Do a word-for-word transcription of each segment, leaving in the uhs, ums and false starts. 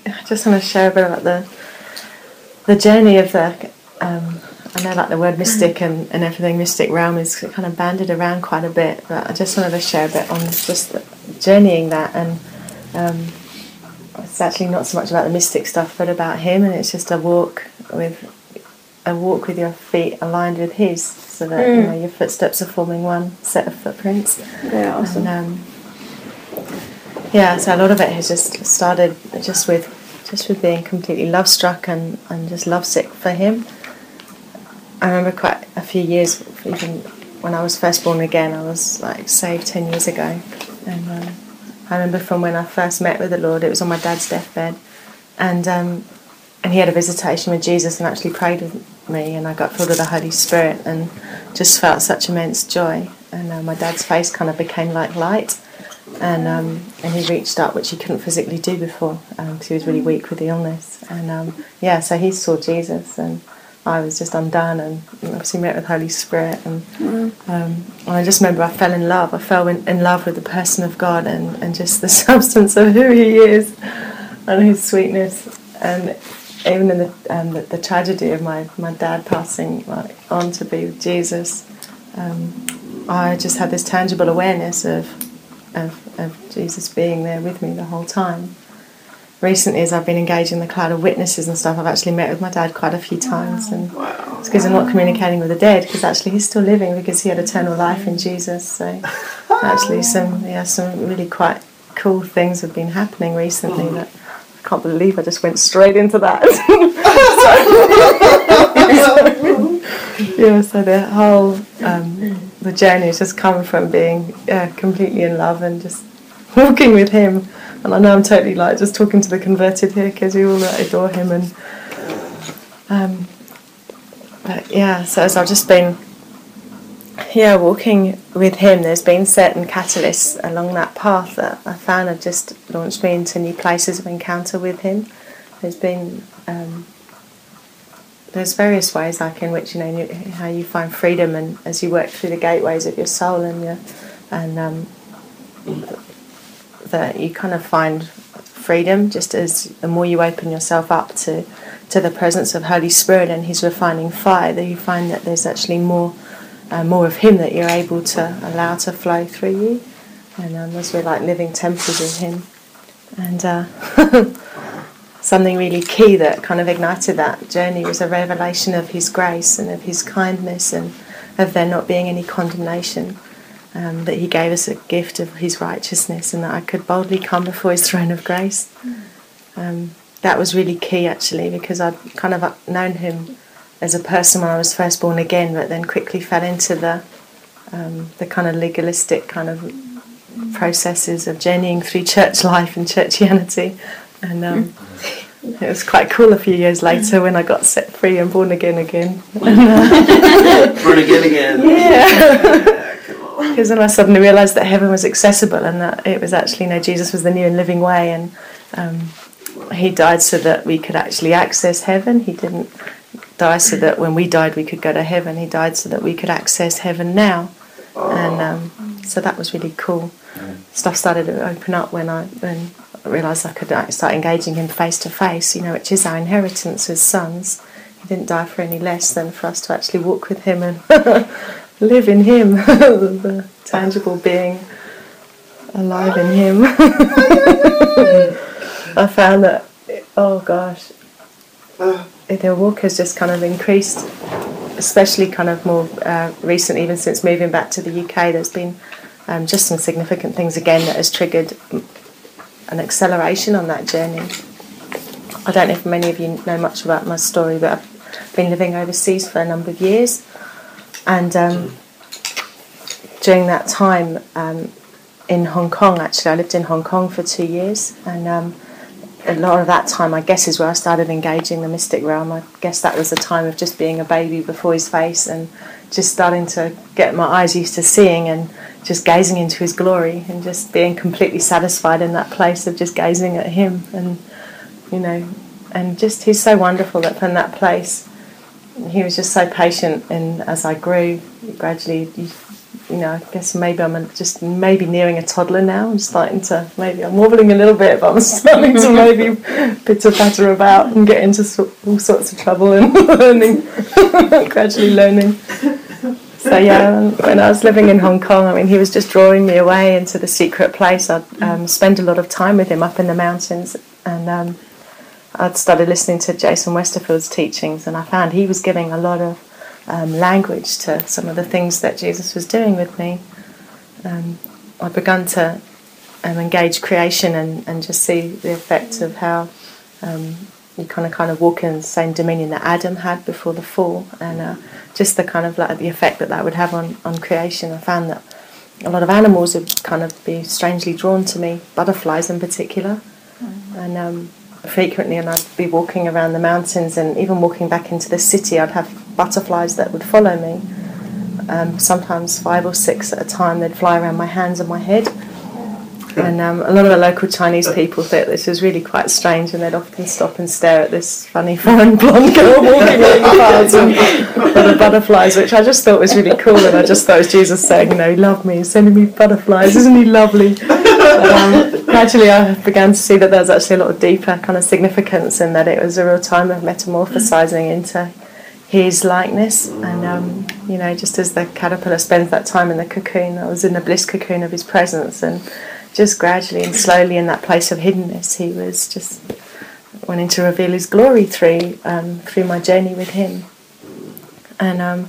I just want to share a bit about the the journey of the. Um, I know, like the word mystic and, and everything, mystic realm is kind of banded around quite a bit, but I just wanted to share a bit on just the, journeying that, and um, it's actually not so much about the mystic stuff, but about him, and it's just a walk with a walk with your feet aligned with his, so that mm. you know your footsteps are forming one set of footprints. Yeah, awesome. And, um, yeah, so a lot of it has just started just with just with being completely love struck and, and just lovesick for him. I remember quite a few years, even when I was first born again, I was like saved ten years ago, and um, I remember from when I first met with the Lord, it was on my dad's deathbed, and um, and he had a visitation with Jesus and actually prayed with me, and I got filled with the Holy Spirit and just felt such immense joy, and uh, my dad's face kind of became like light, and um, and he reached up, which he couldn't physically do before because um, he was really weak with the illness, and um, yeah, so he saw Jesus, and I was just undone, and obviously met with Holy Spirit, and, mm. um, and I just remember I fell in love. I fell in, in love with the person of God, and, and just the substance of who He is, and His sweetness, and even in the um, the, the tragedy of my, my dad passing like, on to be with Jesus, um, I just had this tangible awareness of, of of Jesus being there with me the whole time. Recently, as I've been engaging the cloud of witnesses and stuff, I've actually met with my dad quite a few times, and wow. It's because I'm not communicating with the dead, because actually he's still living, because he had eternal life in Jesus. So actually some yeah some really quite cool things have been happening recently that I can't believe I just went straight into that. so, yeah, so the whole um, the journey has just come from being uh, completely in love and just walking with him. And I know I'm totally like just talking to the converted here, because we all adore him, and um, but yeah. So as I've just been, yeah, walking with him, there's been certain catalysts along that path that I found have just launched me into new places of encounter with him. There's been um, there's various ways, like in which you know how you find freedom, and as you work through the gateways of your soul, and your and um, that you kind of find freedom just as the more you open yourself up to, to the presence of Holy Spirit and His refining fire, that you find that there's actually more uh, more of Him that you're able to allow to flow through you, and um, as we're like living temples of Him. And uh, something really key that kind of ignited that journey was a revelation of His grace and of His kindness, and of there not being any condemnation. Um, that He gave us a gift of His righteousness, and that I could boldly come before His throne of grace. Um, that was really key, actually, because I'd kind of known Him as a person when I was first born again, but then quickly fell into the um, the kind of legalistic kind of processes of journeying through church life and churchianity. And um, it was quite cool a few years later when I got set free and born again again. Born again again. Yeah. Because then I suddenly realised that heaven was accessible, and that it was actually, you know, Jesus was the new and living way, and um, He died so that we could actually access heaven. He didn't die so that when we died we could go to heaven. He died so that we could access heaven now, and um, so that was really cool. Stuff started to open up when I when I realised I could start engaging Him face to face, you know, which is our inheritance as sons. He didn't die for any less than for us to actually walk with Him and live in Him, the tangible being alive in Him. I found that, oh gosh, the walk has just kind of increased, especially kind of more uh, recent, even since moving back to the U K. There's been um, just some significant things again that has triggered an acceleration on that journey. I don't know if many of you know much about my story, but I've been living overseas for a number of years. And um, during that time um, in Hong Kong, actually, I lived in Hong Kong for two years. And um, a lot of that time, I guess, is where I started engaging the mystic realm. I guess that was the time of just being a baby before His face, and just starting to get my eyes used to seeing, and just gazing into His glory, and just being completely satisfied in that place of just gazing at Him. And, you know, and just He's so wonderful that from that place, He was just so patient, and as I grew, gradually you you know, I guess maybe I'm a, just maybe nearing a toddler now. I'm starting to, maybe I'm wobbling a little bit, but I'm starting to maybe pitter-patter about and get into so, all sorts of trouble and learning, gradually learning. So yeah, when I was living in Hong Kong, I mean, he was just drawing me away into the secret place. I'd um, spend a lot of time with him up in the mountains, and um, I'd started listening to Jason Westerfield's teachings, and I found he was giving a lot of Um, language to some of the things that Jesus was doing with me. Um, I've begun to um, engage creation and, and just see the effect of how um, you kind of kind of walk in the same dominion that Adam had before the fall, and uh, just the kind of like the effect that that would have on, on creation. I found that a lot of animals would kind of be strangely drawn to me, butterflies in particular, mm-hmm. and um, frequently, and I'd be walking around the mountains, and even walking back into the city, I'd have butterflies that would follow me. Um, sometimes five or six at a time. They'd fly around my hands and my head. And um, a lot of the local Chinese people thought this was really quite strange, and they'd often stop and stare at this funny foreign blonde girl walking along the paths and the butterflies, which I just thought was really cool. And I just thought it was Jesus saying, you know, he loved me, he's sending me butterflies, isn't he lovely? But, um, gradually I began to see that there was actually a lot of deeper kind of significance in that. It was a real time of metamorphosizing into his likeness, and um, you know, just as the caterpillar spends that time in the cocoon, I was in the bliss cocoon of his presence, and just gradually and slowly in that place of hiddenness, he was just wanting to reveal his glory through um, through my journey with him. And um,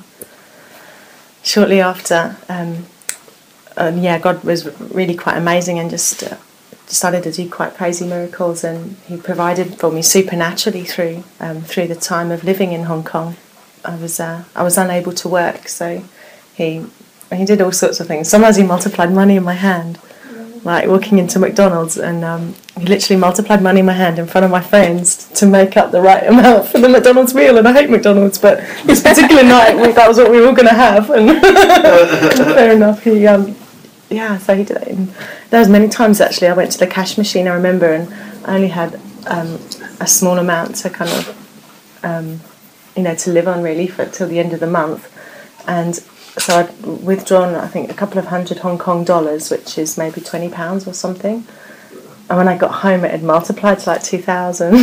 shortly after, um, um, yeah, God was really quite amazing, and just uh, started to do quite crazy miracles, and he provided for me supernaturally through um, through the time of living in Hong Kong. I was uh, I was unable to work, so he he did all sorts of things. Sometimes he multiplied money in my hand, like walking into McDonald's, and um, he literally multiplied money in my hand in front of my friends to make up the right amount for the McDonald's meal. And I hate McDonald's, but this particular night that was what we were all going to have, and fair enough. He um, yeah, so he did it. And there was many times actually I went to the cash machine, I remember, and I only had um, a small amount to kind of um, you know, to live on really for till the end of the month, and so I'd withdrawn I think a couple of hundred Hong Kong dollars, which is maybe twenty pounds or something, and when I got home it had multiplied to like two thousand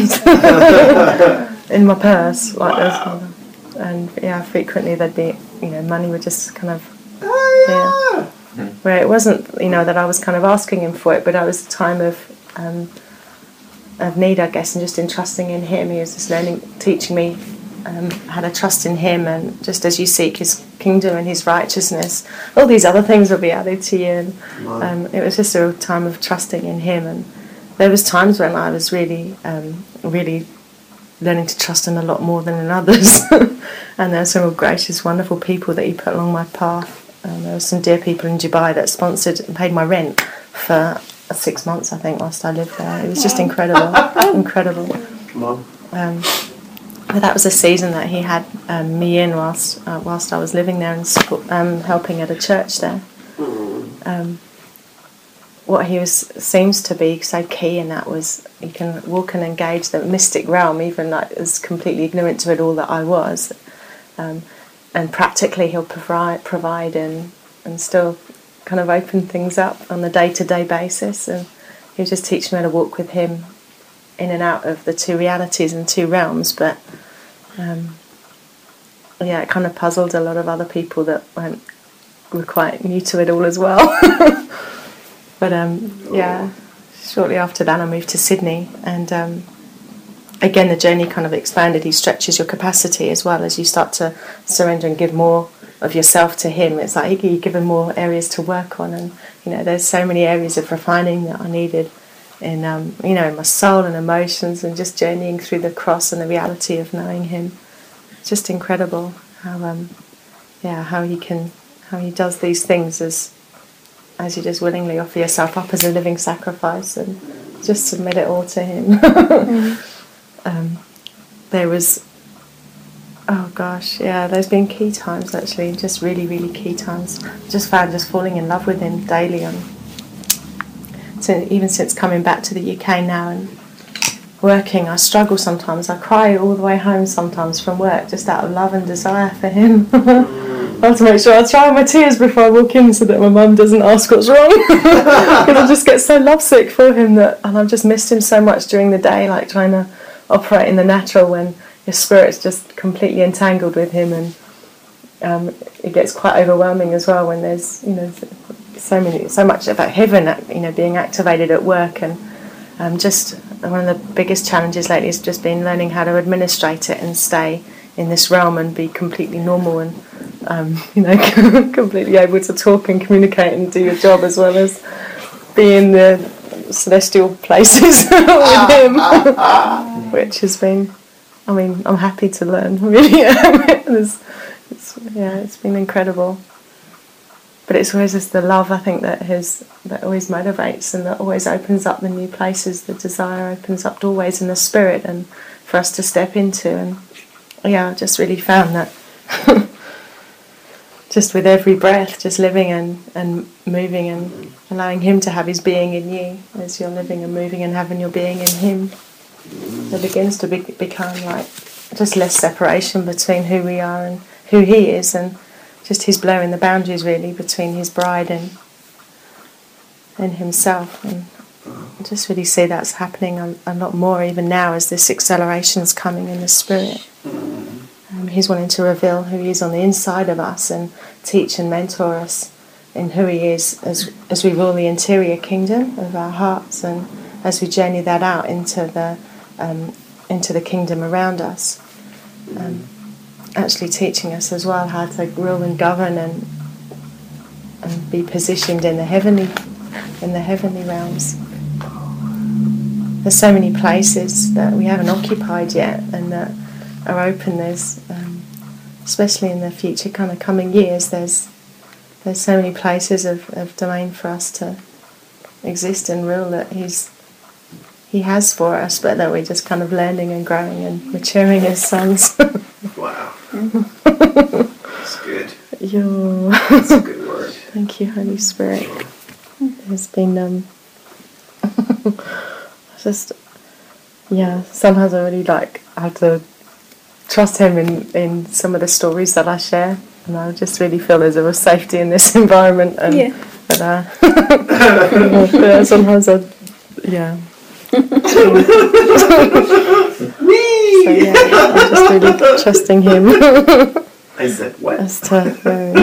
in my purse, like wow. And yeah, frequently there'd be, you know, money would just kind of yeah, where it wasn't, you know, that I was kind of asking him for it, but it was a time of um, of need, I guess, and just entrusting in him. He was just learning, teaching me um, how to trust in him, and just as you seek his kingdom and his righteousness, all these other things will be added to you. And um, it was just a real time of trusting in him. And there was times when I was really, um, really learning to trust him a lot more than in others. And there were some real gracious, wonderful people that he put along my path. Um, there were some dear people in Dubai that sponsored and paid my rent for six months, I think, whilst I lived there. It was just incredible, incredible. Um, but that was a season that he had um, me in whilst uh, whilst I was living there and support, um, helping at a church there. Um, what he was seems to be so key in that was he can walk and engage the mystic realm, even like as completely ignorant to it all that I was. Um, and practically he'll provide, provide and, and still kind of open things up on a day-to-day basis. And he'll just teach me how to walk with him in and out of the two realities and two realms. But um, yeah, it kind of puzzled a lot of other people that weren't, were quite new to it all as well. But um, yeah, shortly after that I moved to Sydney, and um, again the journey kind of expanded. He stretches your capacity as well as you start to surrender and give more of yourself to him. It's like you're given more areas to work on, and you know there's so many areas of refining that I needed in um, you know in my soul and emotions, and just journeying through the cross and the reality of knowing him. It's just incredible how um, yeah how he can how he does these things as as you just willingly offer yourself up as a living sacrifice and just submit it all to him. mm. um, there was, oh gosh, yeah, there's been key times actually, just really, really key times. Just found just falling in love with him daily, and since, even since coming back to the U K now and working, I struggle sometimes. I cry all the way home sometimes from work, just out of love and desire for him. I have to make sure I dry my tears before I walk in so that my mum doesn't ask what's wrong. Because I just get so lovesick for him that, and I've just missed him so much during the day, like trying to operate in the natural when your spirit's just completely entangled with him, and um, it gets quite overwhelming as well when there's, you know, so many, so much about heaven, you know, being activated at work, and um, just one of the biggest challenges lately has just been learning how to administrate it and stay in this realm and be completely normal and um, you know, completely able to talk and communicate and do your job as well as be in the celestial places with him, which has been, I mean, I'm happy to learn, really. it's, it's, yeah, it's been incredible. But it's always just the love, I think, that has that always motivates and that always opens up the new places. The desire opens up doorways in the spirit and for us to step into. And yeah, I just really found that just with every breath, just living and, and moving and allowing him to have his being in you as you're living and moving and having your being in him, there begins to be, become like just less separation between who we are and who he is, and just his blurring the boundaries really between his bride and and himself. And I just really see that's happening a, a lot more even now as this acceleration is coming in the spirit. Um, he's wanting to reveal who he is on the inside of us and teach and mentor us in who he is as as we rule the interior kingdom of our hearts, and as we journey that out into the um, into the kingdom around us. Um, actually teaching us as well how to rule and govern and and be positioned in the heavenly in the heavenly realms. There's so many places that we haven't occupied yet and that are open. There's um, especially in the future kind of coming years, there's there's so many places of, of domain for us to exist and rule that he's he has for us, but that we're just kind of learning and growing and maturing as sons. Wow. That's good. Yo. That's a good word. Thank you, Holy Spirit. It's been, um, just, yeah, sometimes I really like, I have to trust him in, in some of the stories that I share, and I just really feel there's a safety in this environment, and yeah. But, uh, yeah, sometimes I, yeah. So yeah, I'm just really trusting him. I said what? As to, uh,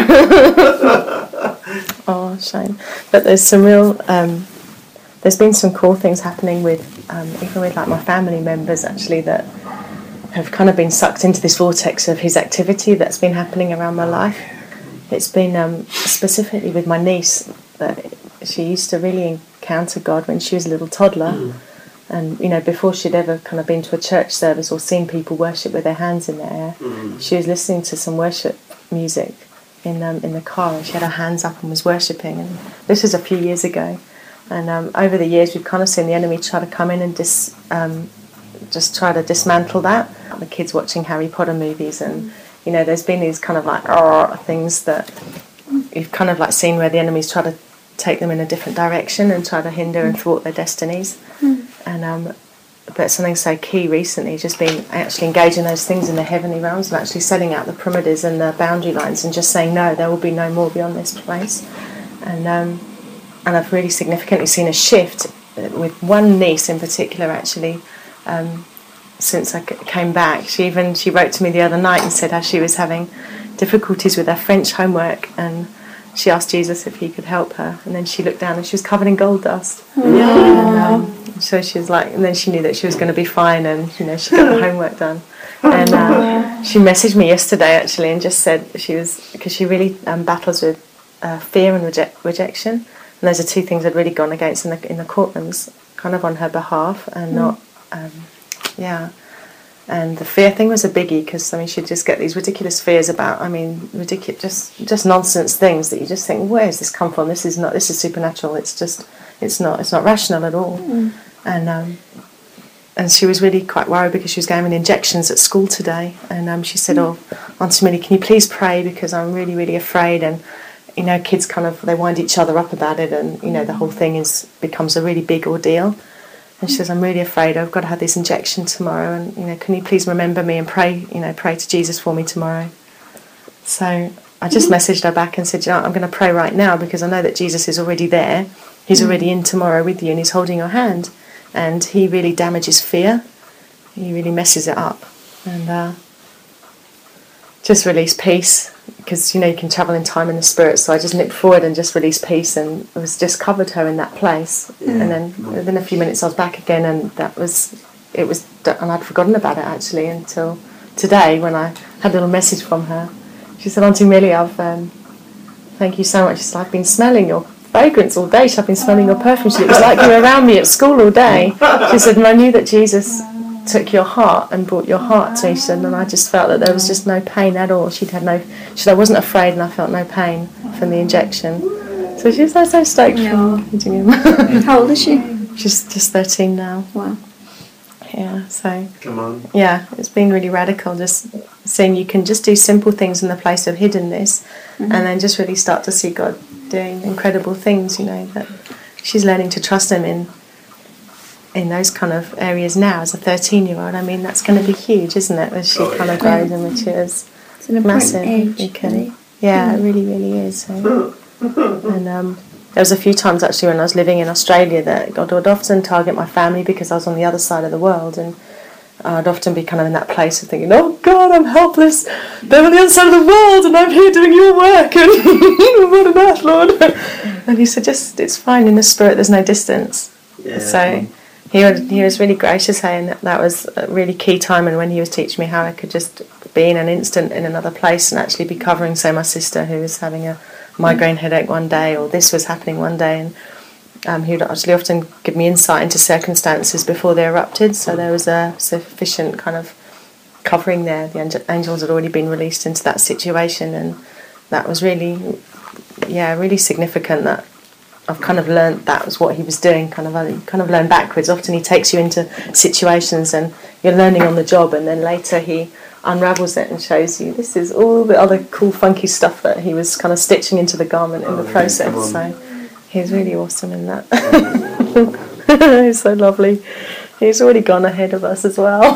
oh, shame. But there's some real, um, there's been some cool things happening with, um, even with like my family members actually, that have kind of been sucked into this vortex of his activity that's been happening around my life. It's been um, specifically with my niece, that she used to really encounter God when she was a little toddler. Mm. And, you know, before she'd ever kind of been to a church service or seen people worship with their hands in the air, mm. she was listening to some worship music in um, in the car, and she had her hands up and was worshipping. And this was a few years ago. And um, over the years, we've kind of seen the enemy try to come in and dis, um, just try to dismantle that. The kids watching Harry Potter movies, and, you know, there's been these kind of like oh, things that you've kind of like seen where the enemy's try to take them in a different direction and try to hinder and thwart their destinies. Mm. And um, but something so key recently has just been actually engaging those things in the heavenly realms and actually setting out the perimeters and the boundary lines and just saying no, there will be no more beyond this place. And um, and I've really significantly seen a shift with one niece in particular actually. Um, since I came back, she even she wrote to me the other night and said how she was having difficulties with her French homework, and she asked Jesus if he could help her, and then she looked down and she was covered in gold dust. And, um, so she was like, and then she knew that she was going to be fine, and you know she got her homework done. And uh, she messaged me yesterday actually and just said she was, because she really um, battles with uh, fear and reje- rejection, and those are two things I'd really gone against in the in the courtrooms, kind of on her behalf, and mm. not, um, yeah. And the fear thing was a biggie, because I mean she'd just get these ridiculous fears about, I mean, ridiculous, just just nonsense things that you just think, where does this come from? This is not, this is supernatural. It's just, it's not, it's not rational at all. Mm. And um, and she was really quite worried because she was getting injections at school today, and um, she said, mm. "Oh, Auntie Millie, can you please pray, because I'm really, really afraid." And you know, kids kind of, they wind each other up about it, and you know, the whole thing is becomes a really big ordeal. And she says, I'm really afraid I've got to have this injection tomorrow, and you know, can you please remember me and pray, you know, pray to Jesus for me tomorrow. So I just messaged her back and said, you know, I'm going to pray right now because I know that Jesus is already there. He's already in tomorrow with you and he's holding your hand. And he really damages fear. He really messes it up. And uh, just release peace because, you know, you can travel in time in the spirit. So I just nipped forward and just released peace and it was just covered her in that place. Yeah. And then within a few minutes I was back again and that was, it was, and I'd forgotten about it actually until today when I had a little message from her. She said, Auntie Millie, I've, um, thank you so much. She said, I've been smelling your fragrance all day. She said, I've been smelling your perfume. She said, it was like you were around me at school all day. She said, and I knew that Jesus took your heart and brought your heart to me. She said, and I just felt that there was just no pain at all. She'd had no, she said, I wasn't afraid and I felt no pain from the injection. So she was so, so stoked yeah. for meeting him. How old is she? She's just thirteen now. Wow. Yeah, so Come on. Yeah, it's been really radical just seeing you can just do simple things in the place of hiddenness mm-hmm. and then just really start to see God doing incredible things, you know, that she's learning to trust him in in those kind of areas now as a thirteen year old. I mean, that's going to be huge, isn't it, as she oh, kind yeah. of grows and matures. It's an massive age, you can, really. yeah, it really really is. So. And um there was a few times actually when I was living in Australia that God would often target my family because I was on the other side of the world, and I'd often be kind of in that place of thinking, oh God, I'm helpless, they're on the other side of the world and I'm here doing your work and what on earth, Lord. And he said, just, it's fine, in the spirit there's no distance. Yeah. So he, would, he was really gracious, saying that that was a really key time, and when he was teaching me how I could just be in an instant in another place and actually be covering, say, my sister who was having a migraine headache one day, or this was happening one day, and um, he would actually often give me insight into circumstances before they erupted, so there was a sufficient kind of covering there. The angels had already been released into that situation, and that was really, yeah, really significant that I've kind of learnt that was what he was doing, kind of you kind of learn backwards. Often he takes you into situations and you're learning on the job, and then later he unravels it and shows you this is all the other cool funky stuff that he was kind of stitching into the garment in oh, the process. So he's really awesome in that. He's so lovely. He's already gone ahead of us as well.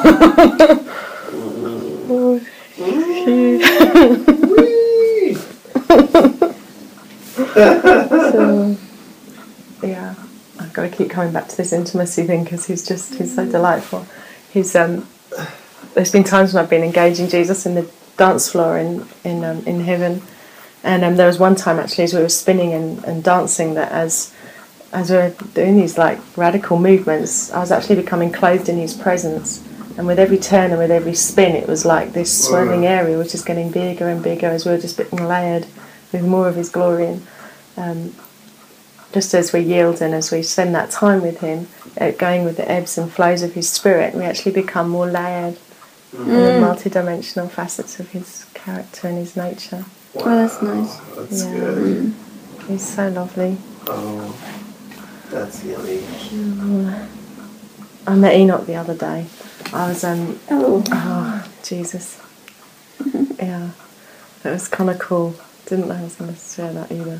So yeah, I've got to keep coming back to this intimacy thing because he's just he's so delightful. He's um there's been times when I've been engaging Jesus in the dance floor in in um, in heaven, and um, there was one time actually as we were spinning and, and dancing that as as we were doing these like radical movements, I was actually becoming clothed in his presence, and with every turn and with every spin it was like this swirling area which is getting bigger and bigger as we were just being layered with more of his glory. And um, just as we yield and as we spend that time with him, uh, going with the ebbs and flows of his spirit, we actually become more layered mm. in the multi-dimensional facets of his character and his nature. Wow. Oh, that's nice. That's yeah. good. Mm. He's so lovely. Oh, that's yummy. Mm. I met Enoch the other day. I was, um, oh, oh Jesus. Yeah, it was kind of cool. Didn't know I was going to share that either.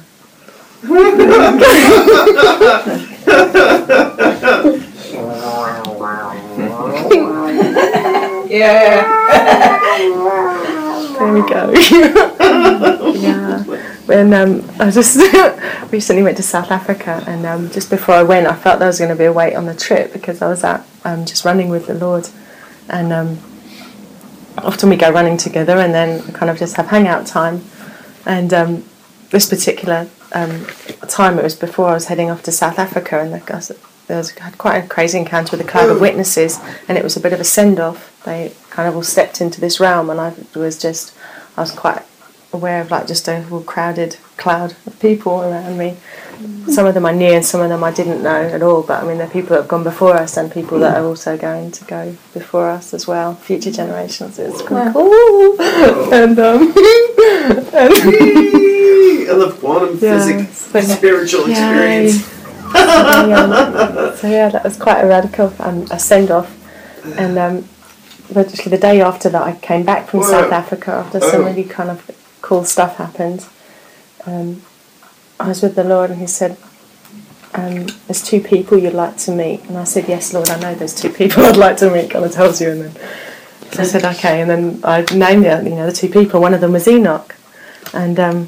Yeah. There we go. Yeah. When um, I just recently went to South Africa, and um, just before I went, I felt there was going to be a weight on the trip because I was out um, just running with the Lord, and um, often we go running together, and then kind of just have hangout time, and um, this particular um, time it was before I was heading off to South Africa, and the guys, there was had quite a crazy encounter with a cloud of witnesses, and it was a bit of a send-off. They kind of all stepped into this realm, and I was just, I was quite aware of like just a whole crowded cloud of people around me. Mm-hmm. Some of them I knew and some of them I didn't know at all, but I mean they're people that have gone before us and people that are also going to go before us as well, future generations. It's quite cool. Oh. And um and I love quantum yeah, physics, so, spiritual yeah, experience. So yeah, so yeah, that was quite a radical um, a send off, and um but actually the day after that I came back from Whoa. South Africa after some oh. really kind of cool stuff happened. Um, I was with the Lord and he said, um, there's two people you'd like to meet. And I said, yes, Lord, I know there's two people I'd like to meet, kind of tells you. And then so I said, okay. And then I named the, you know, the two people. One of them was Enoch. And um,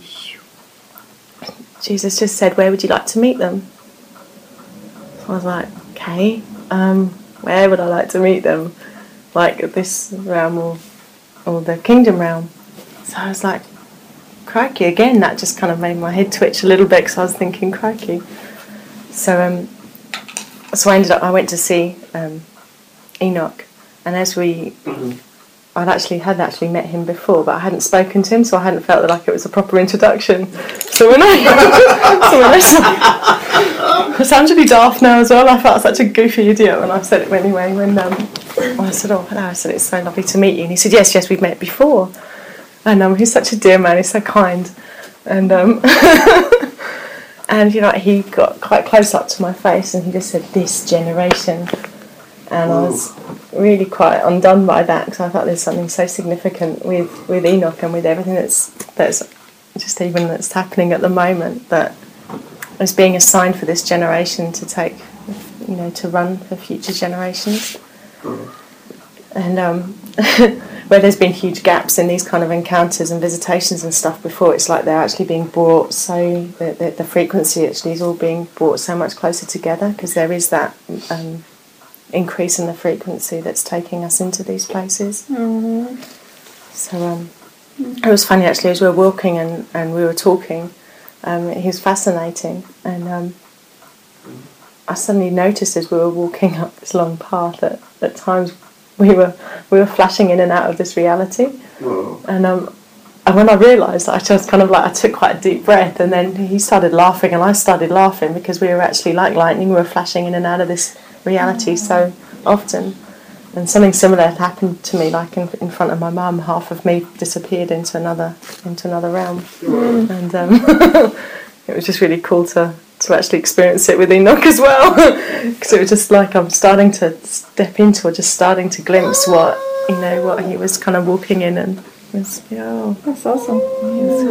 Jesus just said, where would you like to meet them? So I was like, okay, um, where would I like to meet them? Like this realm or, or the kingdom realm? So I was like, crikey, again, that just kind of made my head twitch a little bit because I was thinking, crikey. So um, so I ended up, I went to see um, Enoch, and as we, mm-hmm. I'd actually had actually met him before, but I hadn't spoken to him, so I hadn't felt like it was a proper introduction. So when I, so when I saw, it sounds really daft now as well. I felt such a goofy idiot when I said it anyway. When um, I said, "Oh, hello," I said, "It's so lovely to meet you," and he said, "Yes, yes, we've met before." And um, he's such a dear man. He's so kind, and um, and you know, he got quite close up to my face, and he just said, "This generation," and Ooh. I was really quite undone by that because I thought there's something so significant with, with Enoch and with everything that's that's just even that's happening at the moment that is being assigned for this generation to take, you know, to run for future generations. Mm. And um, where there's been huge gaps in these kind of encounters and visitations and stuff before, it's like they're actually being brought so the the, the frequency actually is all being brought so much closer together because there is that. Um, increase in the frequency that's taking us into these places. Mm-hmm. So um, mm-hmm. It was funny actually as we were walking and, and we were talking, um, he was fascinating, and um, I suddenly noticed as we were walking up this long path that at times we were we were flashing in and out of this reality. Whoa. and um, and when I realised, I just kind of like I took quite a deep breath, and then he started laughing and I started laughing because we were actually like lightning, we were flashing in and out of this reality so often, and something similar had happened to me. Like in, in front of my mum, half of me disappeared into another into another realm, mm. and um, it was just really cool to to actually experience it with Enoch as well, because it was just like I'm starting to step into or just starting to glimpse what you know what he was kind of walking in, and it was, yeah, oh, that's awesome. Yeah, it's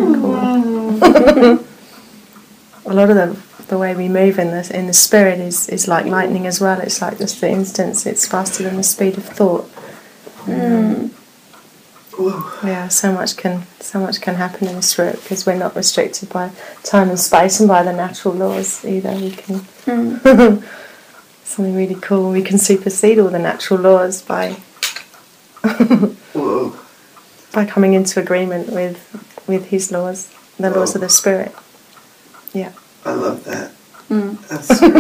so cool. A lot of them. The way we move in the in the spirit is, is like lightning as well. It's like just the instance. It's faster than the speed of thought. Mm. Um, yeah, so much can so much can happen in the spirit because we're not restricted by time and space and by the natural laws either. We can mm. something really cool. We can supersede all the natural laws by by coming into agreement with with his laws, the laws Whoa. Of the spirit. Yeah. I love that. Mm. That's great.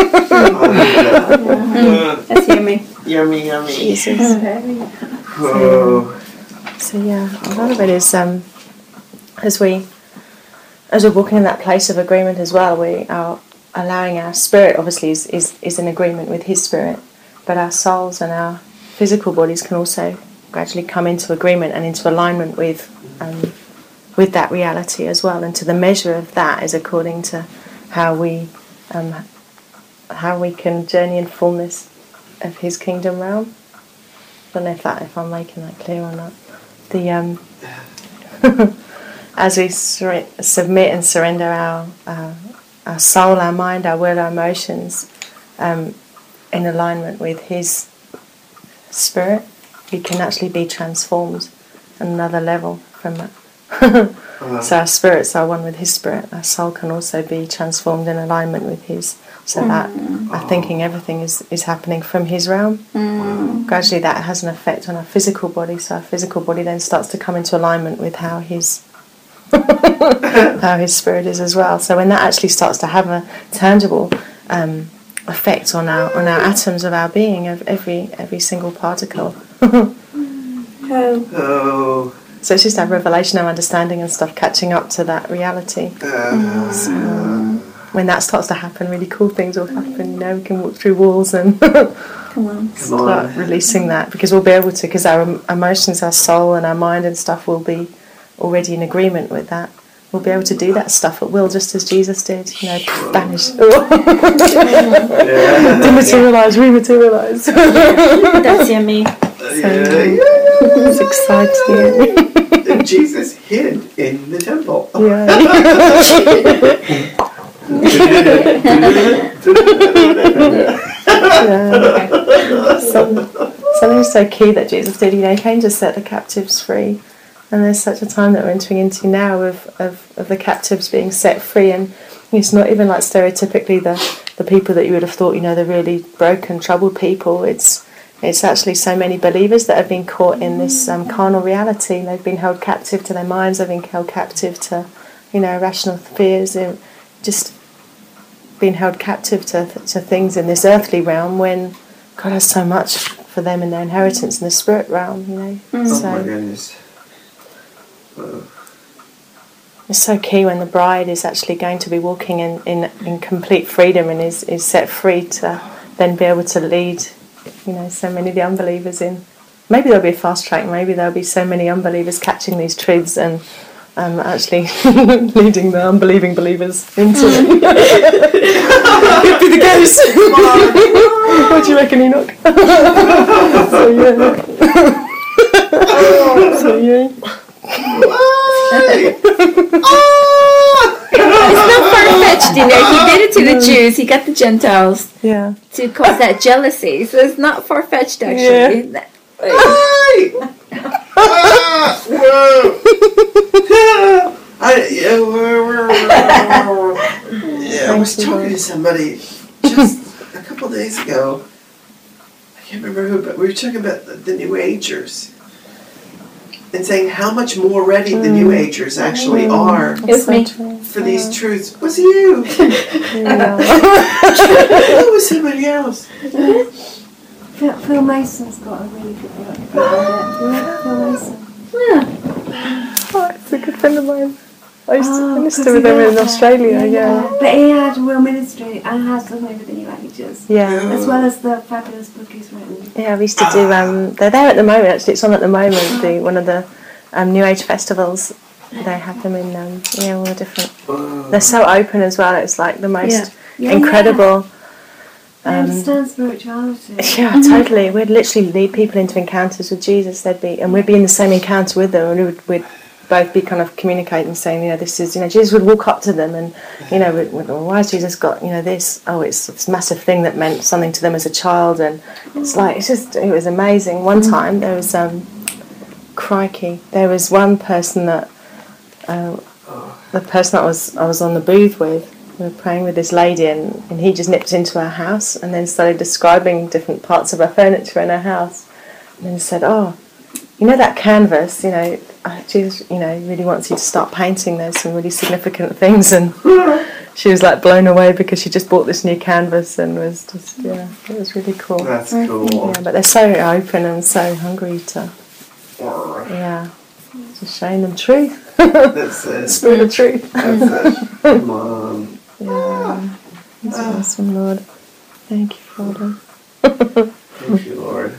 mm. That's yummy. Yummy, yummy. Jesus. Oh. So, so yeah, a lot of it is um, as we as we're walking in that place of agreement as well. We are allowing our spirit, obviously, is is, is in agreement with His spirit, but our souls and our physical bodies can also gradually come into agreement and into alignment with. Um, with that reality as well, and to the measure of that is according to how we um, how we can journey in fullness of His kingdom realm. I don't know if that if I'm making that clear or not. The um, as we sur- submit and surrender our uh, our soul, our mind, our will, our emotions um, in alignment with His spirit, we can actually be transformed on another level from that. uh-huh. So our spirits are one with His spirit. Our soul can also be transformed in alignment with His, so mm. that our thinking, everything is, is happening from His realm. Mm. Gradually that has an effect on our physical body, so our physical body then starts to come into alignment with how His how His spirit is as well. So when that actually starts to have a tangible um, effect on our on our atoms of our being, of every every single particle. oh. oh. So it's just our revelation, our understanding and stuff catching up to that reality. Uh, so when that starts to happen, really cool things will happen. You know, we can walk through walls and Come on. start Come on. releasing that, because we'll be able to, because our emotions, our soul and our mind and stuff will be already in agreement with that. We'll be able to do that stuff at will, just as Jesus did. You know, vanish. Dematerialise, rematerialise. That's yummy. So, yeah, yeah. It's exciting. And Jesus hid in the temple. Yeah. yeah. Some, something so key that Jesus did. You know, He came to set the captives free, And there's such a time that we're entering into now of, of, of the captives being set free, and it's not even like stereotypically the, the people that you would have thought, you know, the really broken, troubled people. It's it's actually so many believers that have been caught in this um, carnal reality. They've been held captive to their minds, they've been held captive to, you know, irrational fears, and just being held captive to, to things in this earthly realm when God has so much for them in their inheritance in the spirit realm, you know. Oh So my goodness. Oh. it's so key when the bride is actually going to be walking in, in, in complete freedom and is, is set free to then be able to lead, you know, so many of the unbelievers in. Maybe there'll be a fast track, maybe there'll be so many unbelievers catching these truths and um, actually leading the unbelieving believers into it. Could be the case. What do you reckon, Enoch? So yeah. So yeah. It's not far-fetched, you know. He did it to the Jews. He got the Gentiles Yeah. to cause that jealousy. So it's not far-fetched, actually. Yeah. Ah, whoa. I, yeah, whoa, whoa, whoa. Yeah, I was talking to somebody just a couple days ago. I can't remember who, but we were talking about the, the New Agers and saying how much more ready the New Agers actually are It's me. for these truths. Was it you? Yeah. It was somebody else. Phil, Phil Mason's got a really good book about it. Phil Mason. Oh, it's a good friend of mine. I used to Oh, minister 'cause with he him in got that. Australia, yeah. But he had a real ministry and has done over the New Ages. Yeah. As well as the fabulous book he's written. Yeah, we used to do, um, they're there at the moment actually, it's on at the moment, the one of the um, New Age festivals. They have them in, um, yeah, all the different, Oh. they're so open as well, it's like the most Yeah. Yeah, incredible. They Um, understand spirituality. Yeah, totally. We'd literally lead people into encounters with Jesus. They'd be, and we'd be in the same encounter with them, and we would we'd both be kind of communicating, saying, you know, this is, you know, Jesus would walk up to them, and you know, we'd, we'd, well, why has Jesus got, you know, this? Oh, it's this massive thing that meant something to them as a child, and it's like it's just it was amazing. One time there was, um, crikey, there was one person that, uh, the person that I was I was on the booth with. We were praying with this lady, and, and he just nipped into her house and then started describing different parts of her furniture in her house, and then said, "Oh, you know that canvas? You know, uh, Jesus, you know, really wants you to start painting. There's some really significant things." And she was like blown away because she just bought this new canvas and was just yeah, it was really cool. That's cool. Yeah, but they're so open and so hungry to yeah, just showing them truth, That's it. spirit of truth. That's it. Come on. Yeah, that's awesome, Lord. Thank you, Father. Thank you, Lord.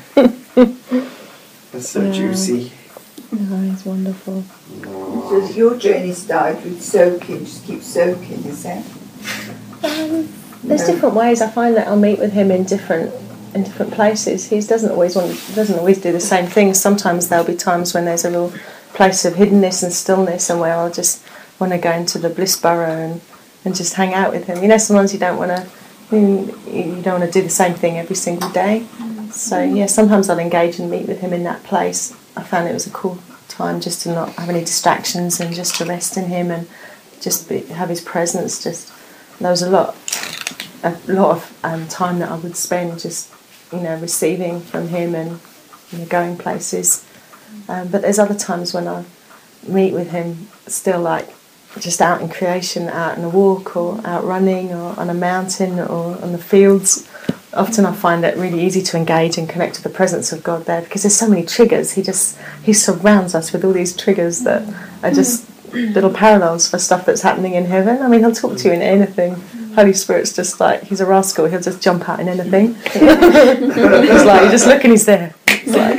That's so Yeah. juicy. Oh, he's wonderful. So your journey started with soaking, just keep soaking, is it? Um, there's No. different ways. I find that I'll meet with him in different in different places. He doesn't always want doesn't always do the same things. Sometimes there'll be times when there's a real place of hiddenness and stillness, and where I'll just want to go into the bliss burrow and, and just hang out with him. You know, sometimes you don't want to you, you don't want to do the same thing every single day. So yeah, sometimes I'll engage and meet with him in that place. I found it was a cool time just to not have any distractions and just to rest in him and just be, have his presence. Just there was a lot, a lot of um, time that I would spend just you know receiving from him and you know, going places. Um, but there's other times when I meet with him still like just out in creation, out on a walk or out running or on a mountain or on the fields. Often I find it really easy to engage and connect to the presence of God there because there's so many triggers. He just he surrounds us with all these triggers that are just little parallels for stuff that's happening in heaven. I mean, he'll talk to you in anything. Holy Spirit's just like, he's a rascal. He'll just jump out in anything. It's like, you just look and he's there. It's like,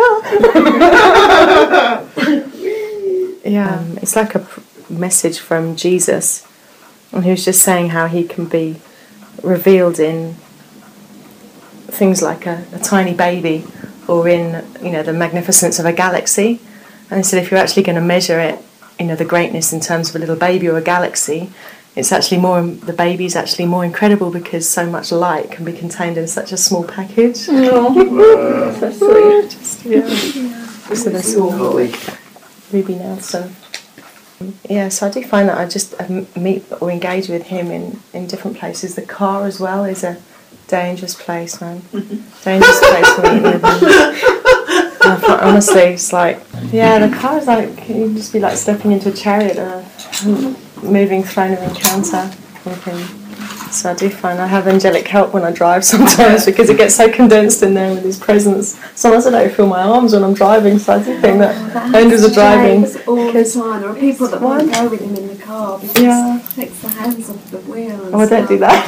oh, yeah. Yeah, um, it's like a pr- message from Jesus. And he was just saying how he can be revealed in things like a, a tiny baby or in, you know, the magnificence of a galaxy. And he said if you're actually going to measure it, you know, the greatness in terms of a little baby or a galaxy, it's actually more, the baby's actually more incredible because so much light can be contained in such a small package. Oh, so sweet. Just, yeah. So there's all, Holy. Ruby Nelson. Yeah, so I do find that I just um, meet or engage with him in, in different places. The car as well is a dangerous place, man. Dangerous place for meeting with him. I thought, honestly, it's like, yeah, the car is like, you just be like stepping into a chariot or a moving throne of encounter with him. So I do find I have angelic help when I drive sometimes because it gets so condensed in there with his presence. Sometimes I don't feel my arms when I'm driving, so I do think that, that angels are driving. all the time. There are people that won't go with him in the car because Yeah. he takes the hands off the wheel. And Oh, I don't stuff. do that.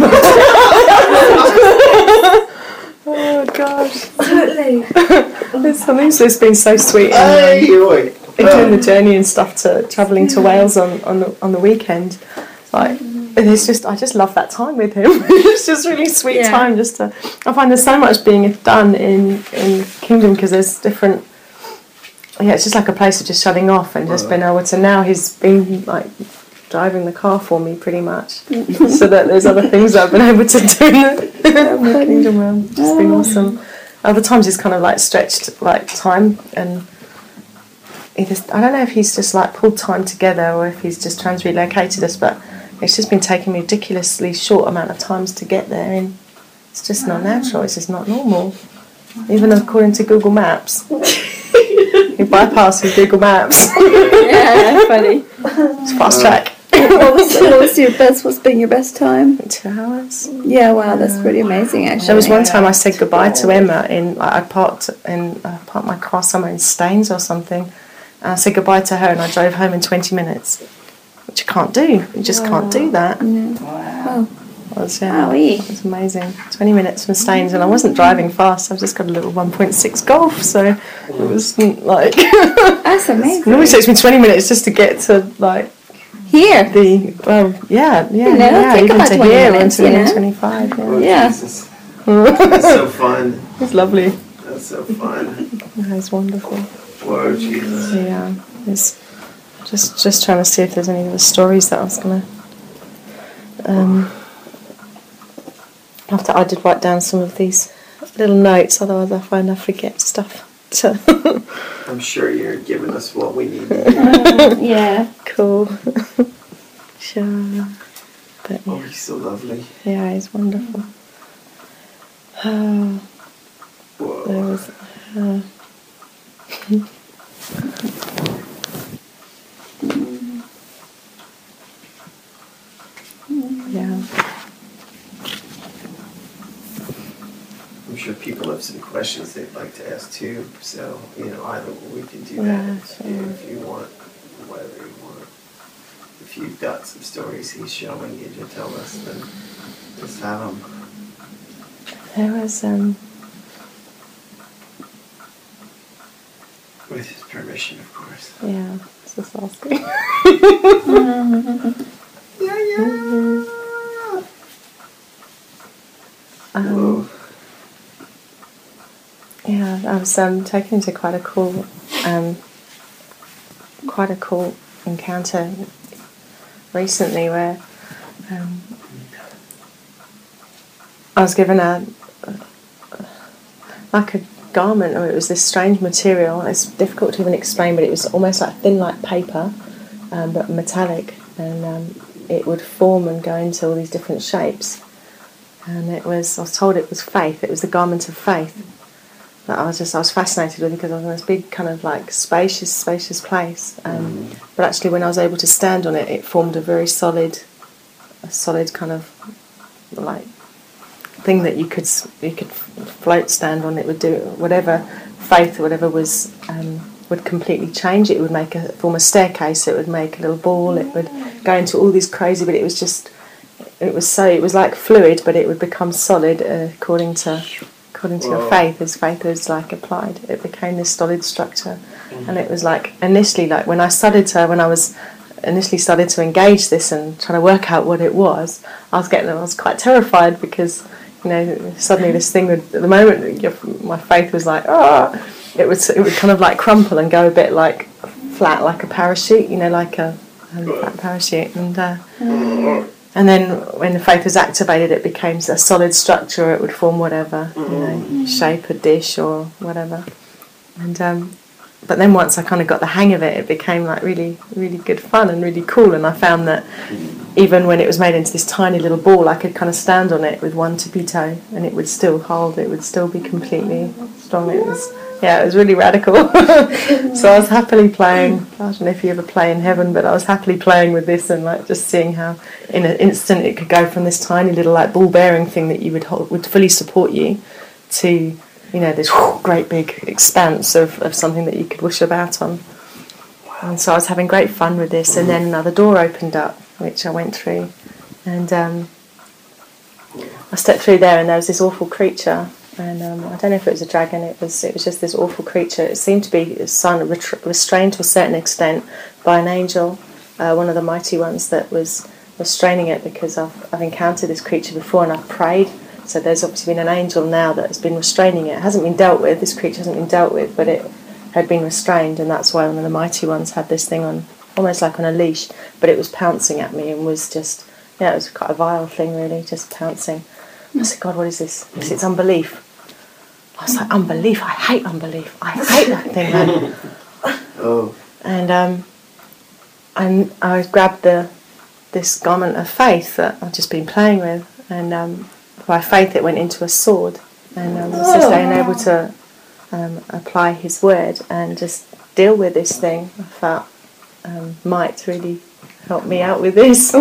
Oh gosh. Totally. There's something that's been so sweet. Hey, And, um, oi. doing the journey and stuff to travelling to Wales on, on the on the weekend. Like it's just I just love that time with him. It's just really sweet Yeah. time just to I find there's so much being done in, in Kingdom because there's different yeah, it's just like a place of just shutting off and just being able to now he's been like driving the car for me pretty much. So that there's other things that I've been able to do in the, in the Kingdom realm. It's just been awesome. Other times he's kind of like stretched like time and he just, I don't know if he's just like pulled time together or if he's just trans-relocated us, but it's just been taking me ridiculously short amount of times to get there and it's just not natural, it's just not normal. Even according to Google Maps. He bypasses Google Maps. Yeah, funny. It's fast track. What was, what was your best? What's been your best time? Two hours. Yeah, wow, that's pretty amazing. Actually, There was one time I said goodbye to Emma in like, I parked in I parked my car somewhere in Staines or something, and I said goodbye to her and I drove home in twenty minutes, which you can't do. You just can't do that. Wow. It was, yeah, Wowee. it was amazing. twenty minutes from Staines, and I wasn't driving fast. I've just got a little one point six Golf, so it wasn't like. That's amazing. It normally takes me twenty minutes just to get to like Here. the well, yeah, yeah, You know, yeah, take even about to twenty here minutes, until you know. twenty-five. Yeah. Oh, Yeah. Jesus. That's so fun. It's lovely. That's so fun. It's wonderful. Whoa, Jesus. Yeah, it's just just trying to see if there's any other stories that I was gonna. Um, after I did write down some of these little notes, otherwise I find I forget stuff. So I'm sure you're giving us what we need to hear. Yeah. cool. Sure. But Oh, yeah, he's so lovely. yeah, it's wonderful. Oh, there Whoa. was. Uh, yeah. I'm sure people have some questions they'd like to ask too. So, you know, either we can do Yeah, that sure. if you want, whatever you want. If you've got some stories he's showing you to tell us, then just have them. There was um. With his permission, of course. Yeah, just asking. Yeah, yeah. Um, Whoa. yeah, I was um, taken to quite a cool, um, quite a cool encounter recently where um, I was given a like a garment, or it was this strange material. It's difficult to even explain, but it was almost like thin, like paper, um, but metallic, and um, it would form and go into all these different shapes. And it was, I was told it was faith. It was the garment of faith that I was just, I was fascinated with because I was in this big kind of like spacious, spacious place. Um, but actually, when I was able to stand on it, it formed a very solid, a solid kind of like thing that you could you could float stand on. It would do whatever faith or whatever was um, would completely change. It would make a form a staircase. It would make a little ball. It would go into all these crazy. But it was just it was so it was like fluid, but it would become solid uh, according to according to Whoa. your faith. As faith was like applied, it became this solid structure. And it was like initially like when I started to when I was initially started to engage this and trying to work out what it was, I was getting I was quite terrified because. You know, suddenly this thing would, at the moment, your, my faith was like, ah, it would, it would kind of like crumple and go a bit like flat, like a parachute, you know, like a, a flat parachute. And uh, and then when the faith was activated, it became a solid structure. It would form whatever, you know, shape, a dish or whatever. And um, but then once I kind of got the hang of it, it became like really, really good fun and really cool. And I found that even when it was made into this tiny little ball, I could kind of stand on it with one tippy toe, and it would still hold. It would still be completely strong. It was, yeah, it was really radical. So I was happily playing. I don't know if you ever play in heaven, but I was happily playing with this and like just seeing how in an instant it could go from this tiny little like ball bearing thing that you would hold, would fully support you, to, you know, this great big expanse of, of something that you could wish about on. And so I was having great fun with this, and then another door opened up, which I went through, and um, I stepped through there, and there was this awful creature, and um, I don't know if it was a dragon. It was it was just this awful creature. It seemed to be son, restrained to a certain extent by an angel, uh, one of the mighty ones that was restraining it, because I've I've encountered this creature before, and I've prayed. So there's obviously been an angel now that has been restraining it. It hasn't been dealt with. This creature hasn't been dealt with, but it had been restrained, and that's why one of the mighty ones had this thing on, almost like on a leash, but it was pouncing at me and was just, yeah, it was quite a vile thing really, just pouncing. I said, God, what is this? He said, it's unbelief. I was like, unbelief? I hate unbelief. I hate that thing, man. Oh. And um, and I grabbed the this garment of faith that I've just been playing with, and um, by faith it went into a sword, and um, I was just being able to um, apply His word and just deal with this thing. I felt um, might really help me out with this.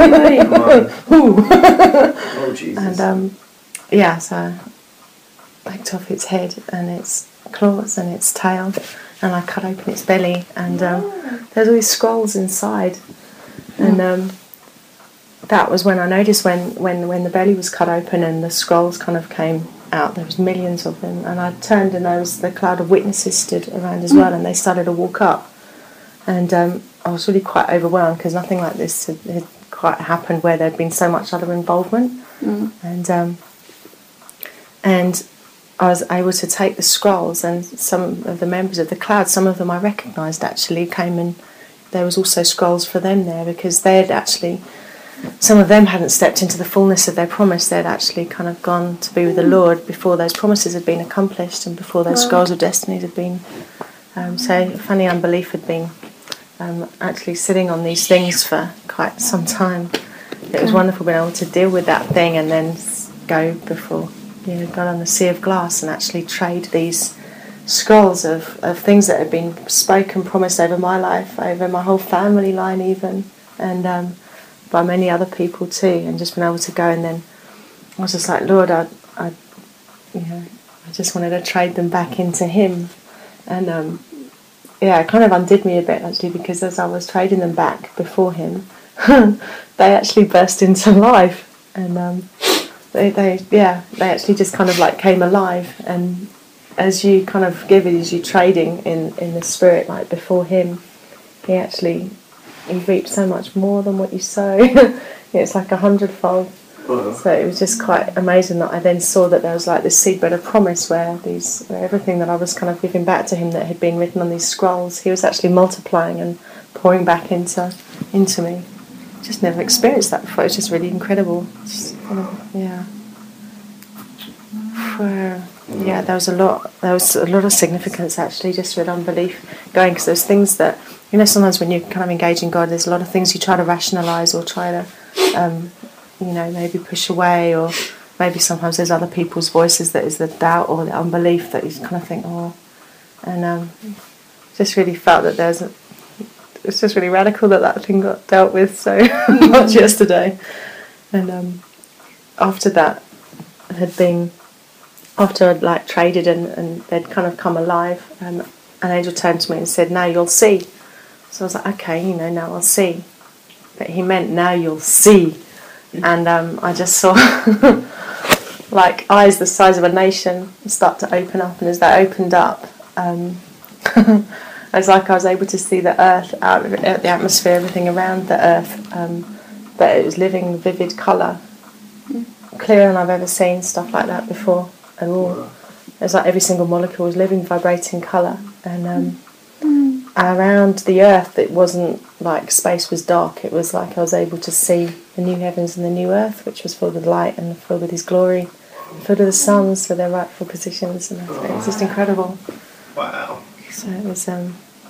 Oh, Jesus. And um, yeah, so I picked off its head and its claws and its tail, and I cut open its belly, and um, there's all these scrolls inside, and um, that was when I noticed when, when, when the belly was cut open and the scrolls kind of came out. There was millions of them, and I turned and there was the cloud of witnesses stood around as well, and they started to walk up, and um, I was really quite overwhelmed because nothing like this had, had quite happened where there'd been so much other involvement, mm. and um, and I was able to take the scrolls, and some of the members of the cloud, some of them I recognised actually came, and there was also scrolls for them there, because they had actually, some of them hadn't stepped into the fullness of their promise. They'd actually kind of gone to be with the Lord before those promises had been accomplished and before those scrolls of destiny had been. Um, so funny unbelief had been um, actually sitting on these things for quite some time. It was wonderful being able to deal with that thing and then go before, you know, go on the sea of glass and actually trade these scrolls of, of things that had been spoken, promised over my life, over my whole family line even, and um, by many other people too, and just being able to go, and then I was just like, Lord, I, I, you know, I just wanted to trade them back into Him, and um, yeah, it kind of undid me a bit actually, because as I was trading them back before Him, they actually burst into life, and um, they, they, yeah, they actually just kind of like came alive, and as you kind of give it, as you trading in in the Spirit, like before Him, He actually. You reap so much more than what you sow. It's like a hundredfold. Uh-huh. So it was just quite amazing that I then saw that there was like this seedbed of promise where these, where everything that I was kind of giving back to Him that had been written on these scrolls, He was actually multiplying and pouring back into into me. Just never experienced that before. It's just really incredible. Just, yeah. Yeah, there was a lot. There was a lot of significance actually, just with unbelief going, because there's things that, you know, sometimes when you kind of engage in God, there's a lot of things you try to rationalise or try to, um, you know, maybe push away, or maybe sometimes there's other people's voices that is the doubt or the unbelief that you kind of think, oh, and um, just really felt that there's, a, it's just really radical that that thing got dealt with so much yesterday, and um, after that had been. After I'd like traded and, and they'd kind of come alive, um, an angel turned to me and said, now you'll see. So I was like, okay, you know, now I'll see. But he meant, now you'll see. And um, I just saw like eyes the size of a nation start to open up, and as they opened up, um, it's like I was able to see the earth out of it, the atmosphere, everything around the earth, um, but it was living, vivid colour, clearer than I've ever seen stuff like that before. And all, it was like every single molecule was living, vibrating colour, and um, mm. around the earth it wasn't like space was dark. It was like I was able to see the new heavens and the new earth, which was filled with light and filled with His glory, filled with the suns for their rightful positions, and it was just incredible. Wow. So it was, um,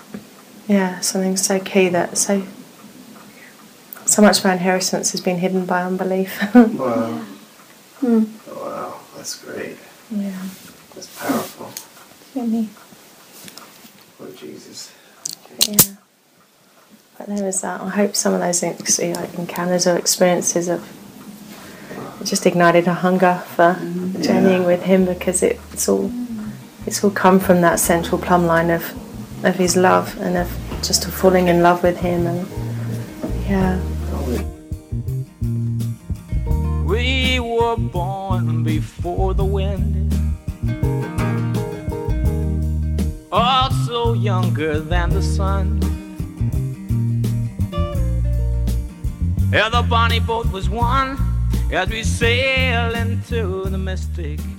yeah, something so key that so so much of our inheritance has been hidden by unbelief. Wow. Hmm. Wow, that's great. Yeah. That's powerful. Really. Oh, Jesus. Yeah. But there was that. I hope some of those ex- like encounters or experiences have just ignited a hunger for journeying with him, because it, it's all it's all come from that central plumb line of of his love and of just falling in love with him. And yeah. We were born before the wind, also younger than the sun. Yeah, the bonnie boat was one as we sail into the mystic